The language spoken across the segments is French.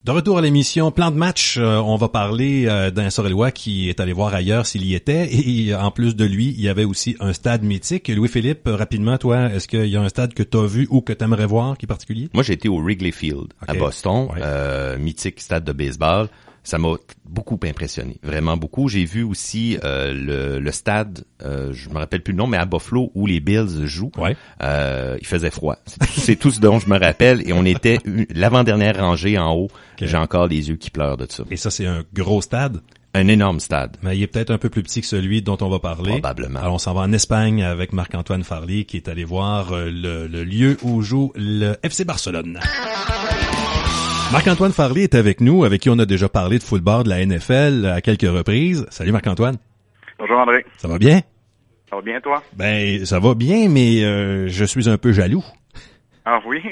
De retour à l'émission Plan de match, on va parler d'un Sorellois qui est allé voir ailleurs s'il y était, et en plus de lui, il y avait aussi un stade mythique. Louis-Philippe, rapidement, toi, est-ce qu'il y a un stade que tu as vu ou que tu aimerais voir qui est particulier? Moi, j'ai été au Wrigley Field à Boston, mythique stade de baseball. Ça m'a beaucoup impressionné, vraiment beaucoup. J'ai vu aussi le stade, je me rappelle plus le nom, mais à Buffalo où les Bills jouent. Ouais. Il faisait froid. C'est tout ce dont je me rappelle. Et on était l'avant-dernière rangée en haut. Okay. J'ai encore les yeux qui pleurent de ça. Et ça, c'est un gros stade? Un énorme stade. Mais il est peut-être un peu plus petit que celui dont on va parler. Probablement. Alors, on s'en va en Espagne avec Marc-Antoine Farley qui est allé voir le lieu où joue le FC Barcelone. Marc-Antoine Farley est avec nous, avec qui on a déjà parlé de football de la NFL à quelques reprises. Salut Marc-Antoine. Bonjour André. Ça va bien? Ça va bien toi? Ben, ça va bien, mais je suis un peu jaloux. Ah oui?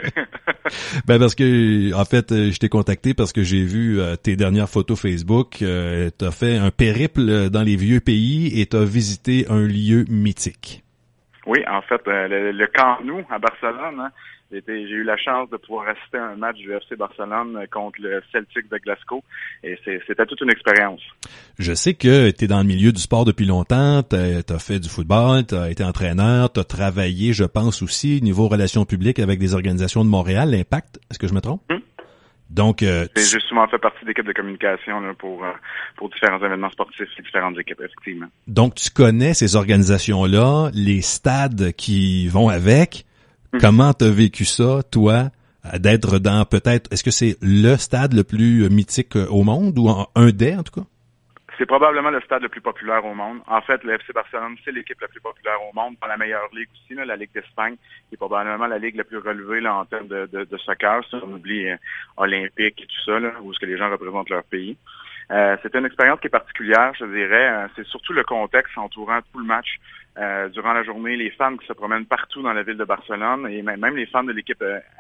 Ben parce que, en fait, je t'ai contacté parce que j'ai vu tes dernières photos Facebook. T'as fait un périple dans les vieux pays et t'as visité un lieu mythique. Oui, en fait, le Camp Nou à Barcelone, hein. J'ai eu la chance de pouvoir assister à un match du FC Barcelone contre le Celtic de Glasgow et c'était toute une expérience. Je sais que tu es dans le milieu du sport depuis longtemps, t'as fait du football, t'as été entraîneur, t'as travaillé, je pense aussi, niveau relations publiques avec des organisations de Montréal, l'Impact, est-ce que je me trompe? Donc, j'ai souvent fait partie d'équipes de communication là, pour différents événements sportifs et différentes équipes, effectivement. Donc, tu connais ces organisations-là, les stades qui vont avec. Comment t'as vécu ça, toi, d'être dans peut-être, est-ce que c'est le stade le plus mythique au monde ou un des, en tout cas? C'est probablement le stade le plus populaire au monde. En fait, le FC Barcelone, c'est l'équipe la plus populaire au monde, dans la meilleure ligue aussi, là, la Ligue d'Espagne, qui est probablement la ligue la plus relevée là, en termes de soccer. Si on oublie olympique et tout ça, là, où est-ce que les gens représentent leur pays. C'était une expérience qui est particulière, je dirais. C'est surtout le contexte entourant tout le match. Durant la journée, les fans qui se promènent partout dans la ville de Barcelone et même les fans de l'équipe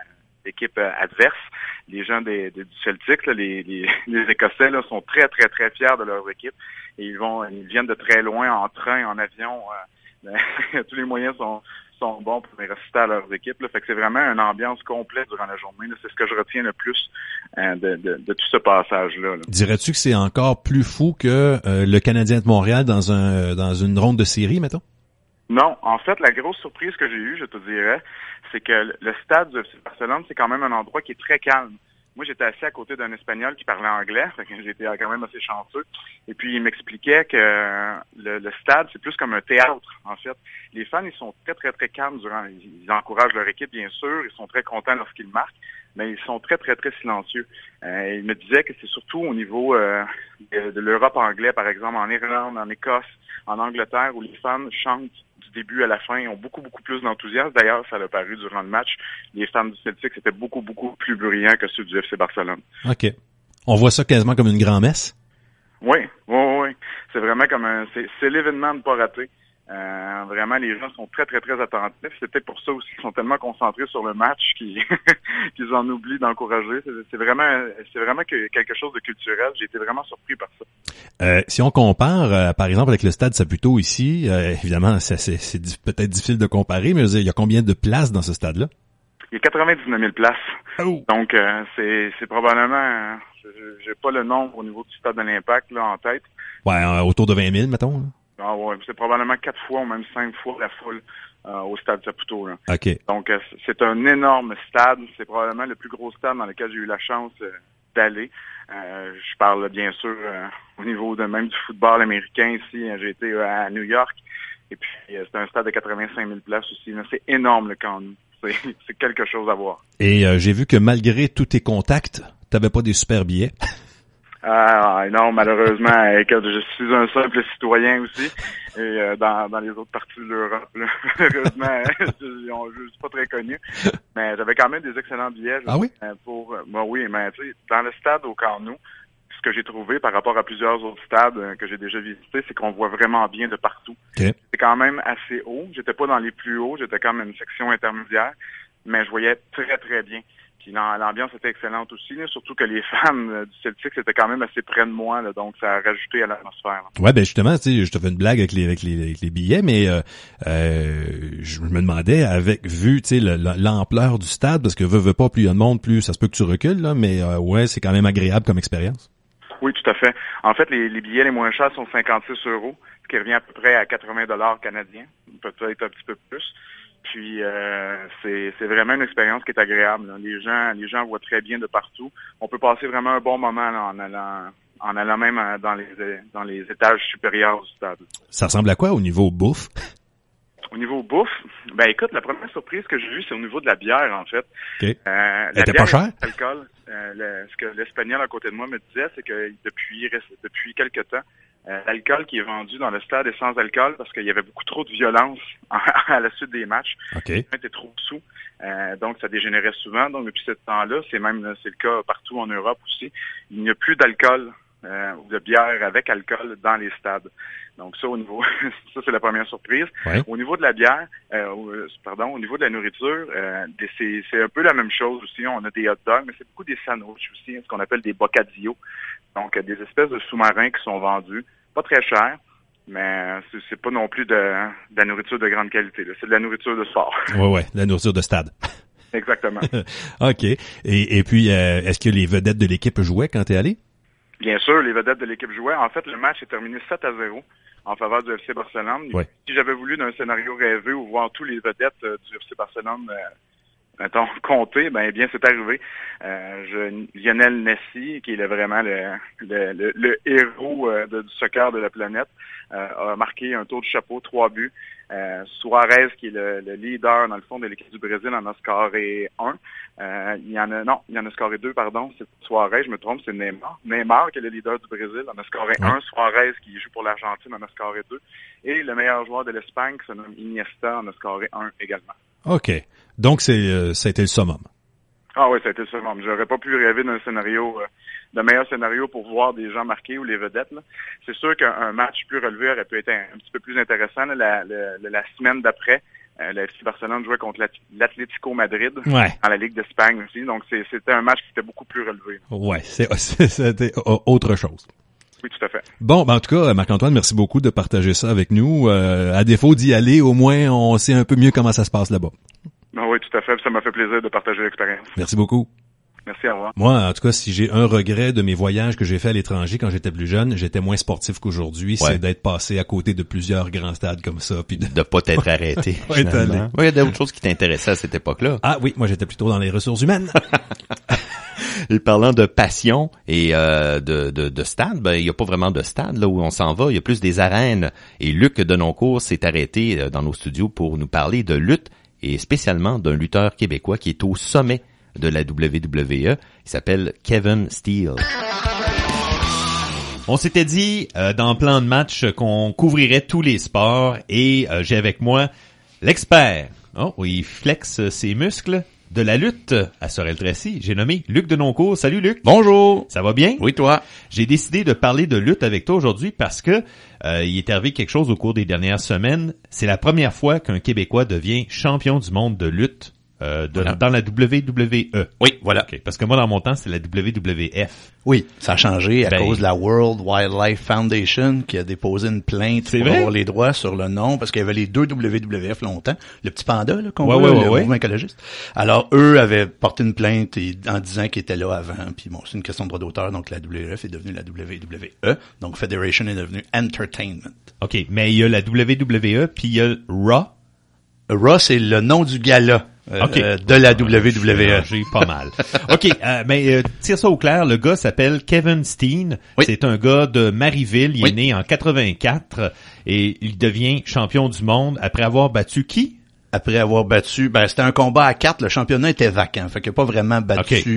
adverse, les gens du Celtic, là, les Écossais là, sont très, très, très fiers de leur équipe. Et ils viennent de très loin en train, en avion. Tous les moyens sont bons pour les réciter à leurs équipes. Là. Fait que c'est vraiment une ambiance complète durant la journée. Là. C'est ce que je retiens le plus de tout ce passage-là. Là. Dirais-tu que c'est encore plus fou que le Canadien de Montréal dans une ronde de série, mettons? Non, en fait, la grosse surprise que j'ai eue, je te dirais, c'est que le stade de Barcelone, c'est quand même un endroit qui est très calme. Moi, j'étais assis à côté d'un Espagnol qui parlait anglais, fait que j'étais quand même assez chanceux. Et puis, il m'expliquait que le stade, c'est plus comme un théâtre, en fait. Les fans, ils sont très, très, très calmes ils encouragent leur équipe, bien sûr. Ils sont très contents lorsqu'ils marquent, mais ils sont très, très, très silencieux. Il me disait que c'est surtout au niveau de l'Europe anglaise, par exemple, en Irlande, en Écosse, en Angleterre, où les fans chantent du début à la fin, ils ont beaucoup, beaucoup plus d'enthousiasme. D'ailleurs, ça l'a paru durant le match. Les fans du Celtic, c'était beaucoup, beaucoup plus bruyant que ceux du FC Barcelone. OK. On voit ça quasiment comme une grand-messe? Oui. C'est vraiment comme c'est l'événement de pas rater. Vraiment, les gens sont très, très, très attentifs. C'est peut-être pour ça aussi qu'ils sont tellement concentrés sur le match qu'ils en oublient d'encourager. C'est vraiment quelque chose de culturel. J'ai été vraiment surpris par ça. Si on compare, par exemple, avec le stade Saputo ici, évidemment, c'est peut-être difficile de comparer, mais il y a combien de places dans ce stade-là? Il y a 99 000 places. Oh. Donc, c'est probablement... j'ai pas le nombre au niveau du stade de l'Impact là en tête. Ouais, autour de 20 000, mettons. Ah ouais, c'est probablement 4 fois ou même 5 fois la foule au stade Saputo. Là. OK. Donc, c'est un énorme stade. C'est probablement le plus gros stade dans lequel j'ai eu la chance d'aller. Je parle bien sûr au niveau même du football américain ici. J'ai été à New York. Et puis, c'est un stade de 85 000 places aussi. Là. C'est énorme le Camp Nou. C'est quelque chose à voir. Et j'ai vu que malgré tous tes contacts, t'avais pas des super billets. Non, malheureusement, je suis un simple citoyen aussi. Et dans les autres parties de l'Europe, là, malheureusement, je suis pas très connu. Mais j'avais quand même des excellents billets. Ah oui? Oui, mais tu sais, dans le stade au Camp Nou, ce que j'ai trouvé par rapport à plusieurs autres stades que j'ai déjà visités, c'est qu'on voit vraiment bien de partout. Okay. C'est quand même assez haut. J'étais pas dans les plus hauts, j'étais quand même une section intermédiaire, mais je voyais très, très bien. Puis l'ambiance était excellente aussi, là, surtout que les fans du Celtics étaient quand même assez près de moi, là, donc ça a rajouté à l'atmosphère. Là. Ouais, ben justement, tu sais, je te fais une blague avec les billets, mais je me demandais, vu tu sais l'ampleur du stade, parce que veut pas, plus il y a de monde, plus ça se peut que tu recules, là, mais ouais, c'est quand même agréable comme expérience. Oui, tout à fait. En fait, les billets les moins chers sont 56 €, ce qui revient à peu près à 80 $ canadiens, peut-être un petit peu plus. Puis c'est vraiment une expérience qui est agréable. Là. Les gens voient très bien de partout. On peut passer vraiment un bon moment là, en allant même dans les étages supérieurs du stade. Ça ressemble à quoi au niveau bouffe? Au niveau bouffe, ben écoute, la première surprise que j'ai vue, c'est au niveau de la bière, en fait. Okay. Elle était pas chère? L'alcool. Ce que l'Espagnol à côté de moi me disait, c'est que depuis quelque temps, l'alcool qui est vendu dans le stade est sans alcool parce qu'il y avait beaucoup trop de violence à la suite des matchs. Okay. On était trop sous, donc ça dégénérait souvent. Donc depuis ce temps-là, c'est le cas partout en Europe aussi. Il n'y a plus d'alcool ou de bière avec alcool dans les stades. Donc ça ça c'est la première surprise. Ouais. Au niveau de la bière, au niveau de la nourriture, c'est un peu la même chose aussi. On a des hot dogs, mais c'est beaucoup des sandwichs aussi, ce qu'on appelle des bocadillos. Donc des espèces de sous-marins qui sont vendus, pas très cher, mais c'est pas non plus de la nourriture de grande qualité. Là. C'est de la nourriture de sport. Ouais, la nourriture de stade. Exactement. OK. Et puis, est-ce que les vedettes de l'équipe jouaient quand t'es allé? Bien sûr, les vedettes de l'équipe jouaient. En fait, le match est terminé 7-0 en faveur du FC Barcelone. Ouais. Si j'avais voulu d'un scénario rêvé ou voir tous les vedettes du FC Barcelone compter, ben bien c'est arrivé. Lionel Messi, qui est vraiment le héros du soccer de la planète, a marqué un tour de chapeau, 3 buts. Suarez, qui est le leader dans le fond de l'équipe du Brésil, en a scoré 1. Il y en a scoré 2, pardon. C'est Suarez, je me trompe, c'est Neymar. Neymar, qui est le leader du Brésil, en a scoré 1. Suarez, qui joue pour l'Argentine, en a scoré 2. Et le meilleur joueur de l'Espagne, qui se nomme Iniesta, en a scoré 1 également. OK. Donc ça a été le summum. Ah oui, ça a été le summum. J'aurais pas pu rêver d'un meilleur scénario pour voir des gens marqués ou les vedettes. Là. C'est sûr qu'un match plus relevé aurait pu être un petit peu plus intéressant. Là, la semaine d'après, le FC Barcelone jouait contre l'Atlético Madrid dans la Ligue d'Espagne aussi. Donc c'était un match qui était beaucoup plus relevé. Ouais, c'était autre chose. Oui, tout à fait. Bon, ben en tout cas, Marc-Antoine, merci beaucoup de partager ça avec nous. À défaut d'y aller, au moins, on sait un peu mieux comment ça se passe là-bas. Oui, tout à fait. Ça m'a fait plaisir de partager l'expérience. Merci beaucoup. Merci, au revoir. Moi, en tout cas, si j'ai un regret de mes voyages que j'ai fait à l'étranger quand j'étais plus jeune, j'étais moins sportif qu'aujourd'hui, c'est d'être passé à côté de plusieurs grands stades comme ça. Puis de pas t'être arrêté. Oui, il y a d'autres choses qui t'intéressaient à cette époque-là. Ah oui, moi j'étais plutôt dans les ressources humaines. Et parlant de passion et de stade, ben il y a pas vraiment de stade là où on s'en va, il y a plus des arènes. Et Luc Denoncourt s'est arrêté dans nos studios pour nous parler de lutte et spécialement d'un lutteur québécois qui est au sommet de la WWE. Il s'appelle Kevin Steele. On s'était dit dans le plan de match qu'on couvrirait tous les sports et j'ai avec moi l'expert. Oh, il flexe ses muscles. De la lutte à Sorel-Tracy, j'ai nommé Luc Denoncourt. Salut Luc. Bonjour. Ça va bien? Oui, toi? J'ai décidé de parler de lutte avec toi aujourd'hui parce que il est arrivé quelque chose au cours des dernières semaines. C'est la première fois qu'un Québécois devient champion du monde de lutte dans la WWE. Oui, voilà. Okay, parce que moi, dans mon temps, c'est la WWF. Oui, ça a changé à cause de la World Wildlife Foundation qui a déposé une plainte pour avoir les droits sur le nom parce qu'il y avait les deux WWF longtemps. Le petit panda là, qu'on voit, le mouvement écologiste. Alors, eux avaient porté une plainte en disant qu'ils étaient là avant. Puis bon, c'est une question de droit d'auteur, donc la WWF est devenue la WWE. Donc, Federation est devenue Entertainment. OK, mais il y a la WWE puis il y a Raw. Raw, c'est le nom du gala. De la WWE. J'ai pas mal. OK, mais tire ça au clair, le gars s'appelle Kevin Steen. Oui. C'est un gars de Marieville, il est né en 84 et il devient champion du monde après avoir battu qui? Après avoir battu, c'était un combat à 4, le championnat était vacant, fait qu'il n'a pas vraiment battu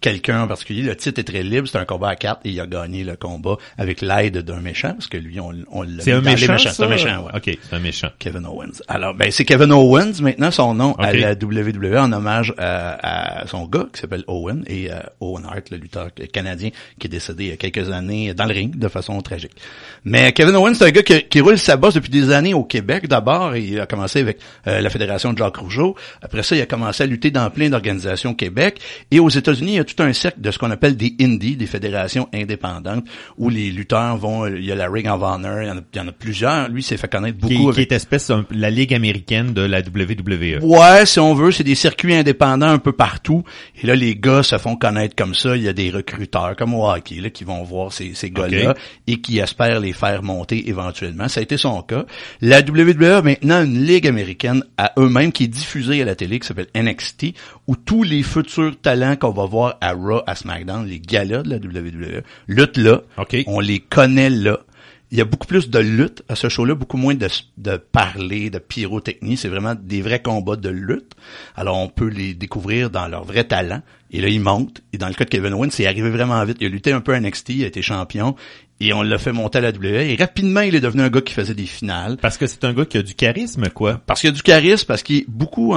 quelqu'un en particulier. Le titre est très libre, c'est un combat à 4 et il a gagné le combat avec l'aide d'un méchant, parce que lui, on l'a c'est un méchant, c'est un méchant, ouais. OK, c'est un méchant. Kevin Owens. Alors, c'est Kevin Owens, maintenant, son nom à la WWE, en hommage à son gars qui s'appelle Owen, et Owen Hart, le lutteur canadien qui est décédé il y a quelques années dans le ring de façon tragique. Mais Kevin Owens, c'est un gars qui roule sa bosse depuis des années au Québec. D'abord, il a commencé avec la Fédération de Jacques Rougeau. Après ça, il a commencé à lutter dans plein d'organisations au Québec. Et aux États-Unis, il y a tout un cercle de ce qu'on appelle des indies, des fédérations indépendantes, où les lutteurs vont, il y a la Ring of Honor, il y en a plusieurs. Lui, s'est fait connaître beaucoup. Qui est espèce la Ligue américaine de la WWE. Ouais, si on veut, c'est des circuits indépendants un peu partout. Et là, les gars se font connaître comme ça. Il y a des recruteurs, comme au hockey, là, qui vont voir ces gars-là et qui espèrent les faire monter éventuellement. Ça a été son cas. La WWE a maintenant une ligue américaine à eux-mêmes qui est diffusée à la télé, qui s'appelle NXT, où tous les futurs talents qu'on va voir à Raw, à SmackDown, les galas de la WWE, luttent là. On les connaît là. Il y a beaucoup plus de lutte à ce show-là, beaucoup moins de parler, de pyrotechnie. C'est vraiment des vrais combats de lutte. Alors, on peut les découvrir dans leur vrai talent. Et là, ils montent. Et dans le cas de Kevin Owens, c'est arrivé vraiment vite. Il a lutté un peu à NXT, il a été champion. Et on l'a fait monter à la WWE. Et rapidement, il est devenu un gars qui faisait des finales. Parce que c'est un gars qui a du charisme, quoi. Parce qu'il a du charisme, parce qu'il est beaucoup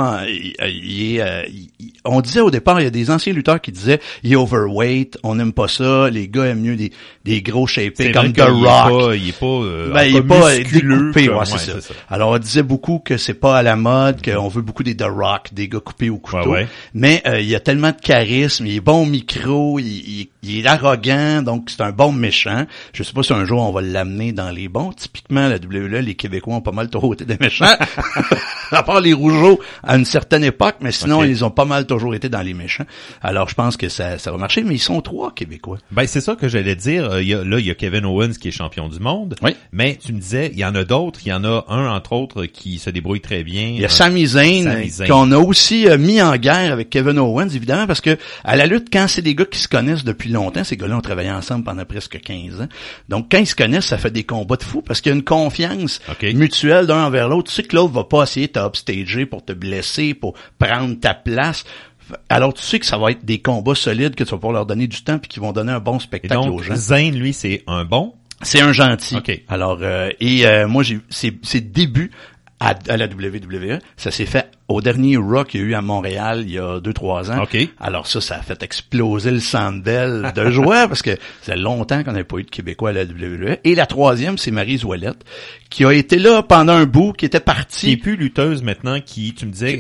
on disait au départ, il y a des anciens lutteurs qui disaient, il est overweight, on n'aime pas ça, les gars aiment mieux des gros shapés comme The Rock. Il est pas musculeux. Ouais, c'est ça. Alors, on disait beaucoup que c'est pas à la mode, qu'on veut beaucoup des The Rock, des gars coupés au couteau. Ouais. Mais il y a tellement de charisme, il est bon au micro, il est arrogant, donc c'est un bon méchant. Je sais pas si un jour on va l'amener dans les bons. Typiquement, la WWE, les Québécois ont pas mal toujours été des méchants. À part les Rougeaux à une certaine époque, mais sinon, ils ont pas mal toujours été dans les méchants. Alors, je pense que ça va marcher, mais ils sont 3 Québécois. Ben, c'est ça que j'allais dire. Il y a Kevin Owens qui est champion du monde. Oui. Mais tu me disais, il y en a d'autres. Il y en a un, entre autres, qui se débrouille très bien. Il y a Sami Zayn, qu'on a aussi mis en guerre avec Kevin Owens, évidemment, parce que à la lutte, quand c'est des gars qui se connaissent depuis longtemps, ces gars-là ont travaillé ensemble pendant presque 15 ans. Donc, quand ils se connaissent, ça fait des combats de fous parce qu'il y a une confiance mutuelle d'un envers l'autre. Tu sais que l'autre va pas essayer de t'upstager pour te blesser, pour prendre ta place. Alors, tu sais que ça va être des combats solides, que tu vas pouvoir leur donner du temps puis qui vont donner un bon spectacle aux gens. Zayn, lui, c'est un bon? C'est un gentil. Alors, moi, ses débuts à la WWE, ça s'est fait au dernier Raw qu'il y a eu à Montréal il y a 2-3 ans. Alors ça a fait exploser le Sandbell de joie parce que ça fait longtemps qu'on n'avait pas eu de Québécois à la WWE. Et la troisième, c'est Maryse Ouellette, qui a été là pendant un bout, qui était partie. Qui est plus lutteuse maintenant, qui, tu me disais,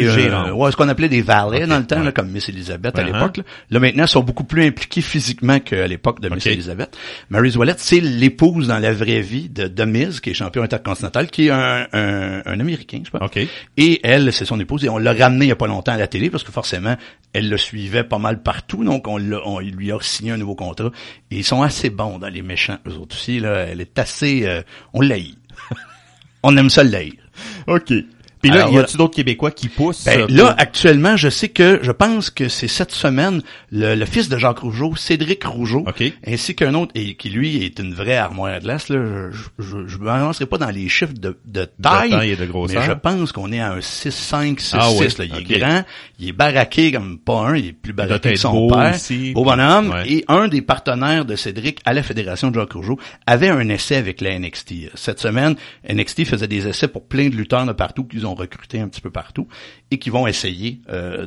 ce qu'on appelait des valets dans le temps, là, comme Miss Elizabeth à l'époque. Là, maintenant, ils sont beaucoup plus impliqués physiquement qu'à l'époque de Miss Elizabeth. Maryse Ouellette, c'est l'épouse dans la vraie vie de Miz, qui est champion intercontinental, qui est un Américain, je pense. Et elle, c'est son épouse, et on l'a ramené il y a pas longtemps à la télé, parce que forcément, elle le suivait pas mal partout, donc on lui a signé un nouveau contrat, et ils sont assez bons dans les méchants, eux autres aussi, là. Elle est assez, on l'haït. On aime ça l'haïr. Puis là, y a-tu d'autres Québécois qui poussent? Là, actuellement, je pense que c'est cette semaine, le fils de Jacques Rougeau, Cédric Rougeau, ainsi qu'un autre, et qui lui est une vraie armoire à glace, là. Je me lancerai pas dans les chiffres de taille, et de grosseur. mais je pense qu'on est à un 6'5", 6'6", là. Il est grand, il est baraqué comme pas un, il est plus baraqué que son père. Beau bonhomme. Et un des partenaires de Cédric à la Fédération de Jacques Rougeau avait un essai avec la NXT. Cette semaine, NXT faisait des essais pour plein de lutteurs de partout qu'ils ont recrutés un petit peu partout et qui vont essayer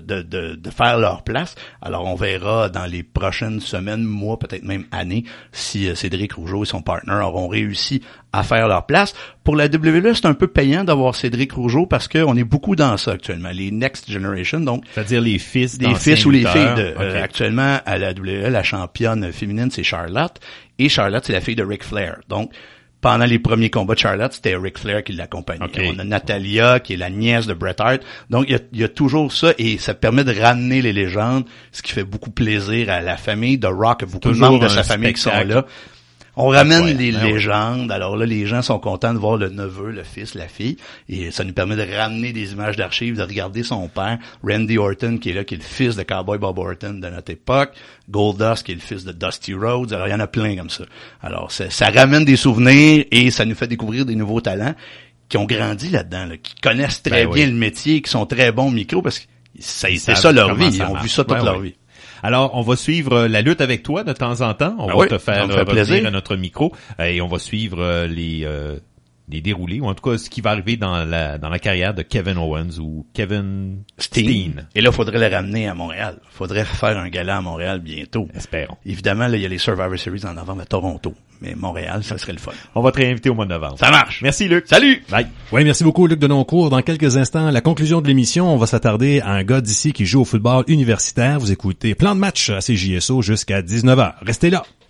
de faire leur place. Alors, on verra dans les prochaines semaines, mois, peut-être même années, si Cédric Rougeau et son partner auront réussi à faire leur place. Pour la WWE, c'est un peu payant d'avoir Cédric Rougeau parce qu'on est beaucoup dans ça actuellement. Les Next Generation, donc. C'est-à-dire les fils ou les filles actuellement, à la WWE, la championne féminine, c'est Charlotte. Et Charlotte, c'est la fille de Ric Flair. Donc, pendant les premiers combats de Charlotte, c'était Ric Flair qui l'accompagnait. On a Natalia, qui est la nièce de Bret Hart. Donc, il y a toujours ça, et ça permet de ramener les légendes, ce qui fait beaucoup plaisir à la famille de Rock, beaucoup de membres de sa famille qui sont là. On ramène les légendes. Alors là, les gens sont contents de voir le neveu, le fils, la fille. Et ça nous permet de ramener des images d'archives, de regarder son père, Randy Orton, qui est là, qui est le fils de Cowboy Bob Orton de notre époque, Goldust, qui est le fils de Dusty Rhodes. Alors, il y en a plein comme ça. Alors, ça ramène des souvenirs et ça nous fait découvrir des nouveaux talents qui ont grandi là-dedans, là, qui connaissent très bien le métier, qui sont très bons au micro, parce que c'est ça leur vie. Ils ont vu ça toute leur vie. Alors, on va suivre la lutte avec toi de temps en temps. On va te faire revenir à notre micro et on va suivre les déroulés, ou en tout cas ce qui va arriver dans la carrière de Kevin Owens ou Kevin Steen. Et là, faudrait le ramener à Montréal. Faudrait faire un gala à Montréal bientôt. Espérons. Évidemment, là, il y a les Survivor Series en novembre à Toronto. Mais Montréal, ça serait le fun. On va te réinviter au mois de novembre. Ça marche. Merci, Luc. Salut! Bye. Oui, merci beaucoup, Luc Denoncourt. Dans quelques instants, la conclusion de l'émission, on va s'attarder à un gars d'ici qui joue au football universitaire. Vous écoutez Plan de match à CJSO jusqu'à 19h. Restez là.